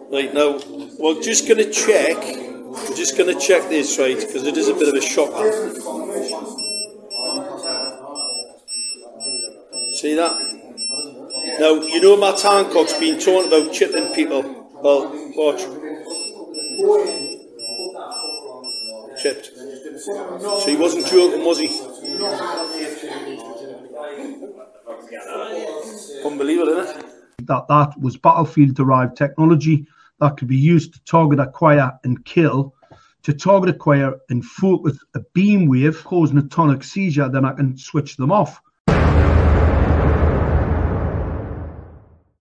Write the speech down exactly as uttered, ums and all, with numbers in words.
Right, now, we're just going to check, we're just going to check this, right, because it is a bit of a shocker. See that? Now, you know Matt Hancock's been talking about chipping people. Well, watch. Chipped. So he wasn't joking, was he? Unbelievable, isn't it? That that was battlefield-derived technology that could be used to target, acquire and kill. To target, acquire and focus a beam wave causing a tonic seizure, then I can switch them off.